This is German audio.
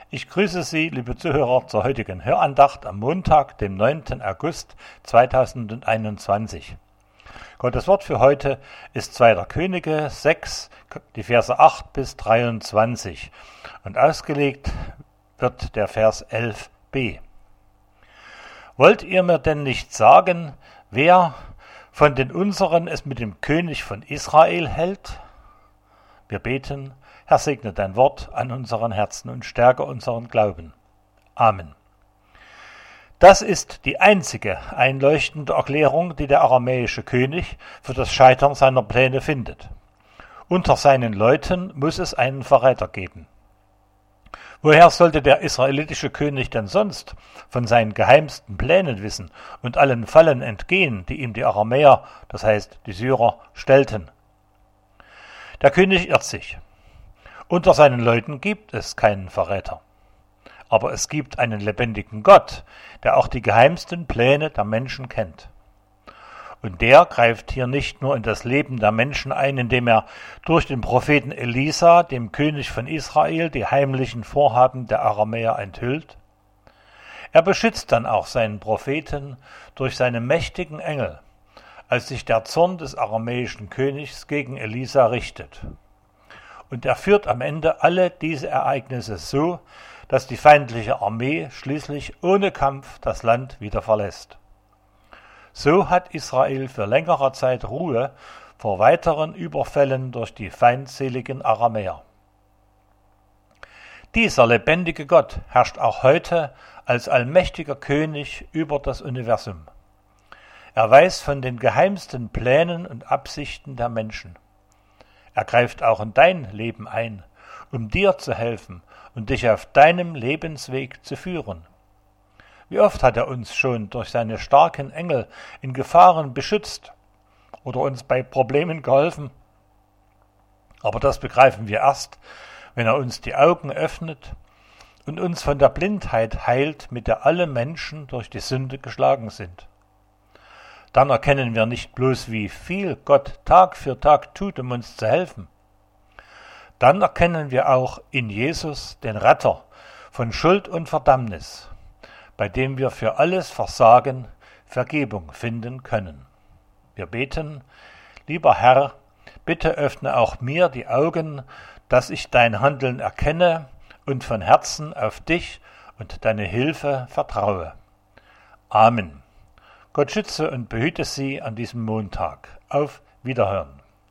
Ich grüße Sie, liebe Zuhörer, zur heutigen Hörandacht am Montag, dem 9. August 2021. Gottes Wort für heute ist 2. Könige 6, die Verse 8 bis 23 und ausgelegt wird der Vers 11b. Wollt ihr mir denn nicht sagen, wer von den unseren es mit dem König von Israel hält? Wir beten: Herr, segne dein Wort an unseren Herzen und stärke unseren Glauben. Amen. Das ist die einzige einleuchtende Erklärung, die der aramäische König für das Scheitern seiner Pläne findet. Unter seinen Leuten muss es einen Verräter geben. Woher sollte der israelitische König denn sonst von seinen geheimsten Plänen wissen und allen Fallen entgehen, die ihm die Aramäer, das heißt die Syrer, stellten? Der König irrt sich. Unter seinen Leuten gibt es keinen Verräter. Aber es gibt einen lebendigen Gott, der auch die geheimsten Pläne der Menschen kennt. Und der greift hier nicht nur in das Leben der Menschen ein, indem er durch den Propheten Elisa, dem König von Israel, die heimlichen Vorhaben der Aramäer enthüllt. Er beschützt dann auch seinen Propheten durch seine mächtigen Engel, als sich der Zorn des aramäischen Königs gegen Elisa richtet. Und er führt am Ende alle diese Ereignisse so, dass die feindliche Armee schließlich ohne Kampf das Land wieder verlässt. So hat Israel für längere Zeit Ruhe vor weiteren Überfällen durch die feindseligen Aramäer. Dieser lebendige Gott herrscht auch heute als allmächtiger König über das Universum. Er weiß von den geheimsten Plänen und Absichten der Menschen. Er greift auch in dein Leben ein, um dir zu helfen und dich auf deinem Lebensweg zu führen. Wie oft hat er uns schon durch seine starken Engel in Gefahren beschützt oder uns bei Problemen geholfen. Aber das begreifen wir erst, wenn er uns die Augen öffnet und uns von der Blindheit heilt, mit der alle Menschen durch die Sünde geschlagen sind. Dann erkennen wir nicht bloß, wie viel Gott Tag für Tag tut, um uns zu helfen. Dann erkennen wir auch in Jesus den Retter von Schuld und Verdammnis, bei dem wir für alles Versagen Vergebung finden können. Wir beten: Lieber Herr, bitte öffne auch mir die Augen, dass ich dein Handeln erkenne und von Herzen auf dich und deine Hilfe vertraue. Amen. Gott schütze und behüte Sie an diesem Montag. Auf Wiederhören.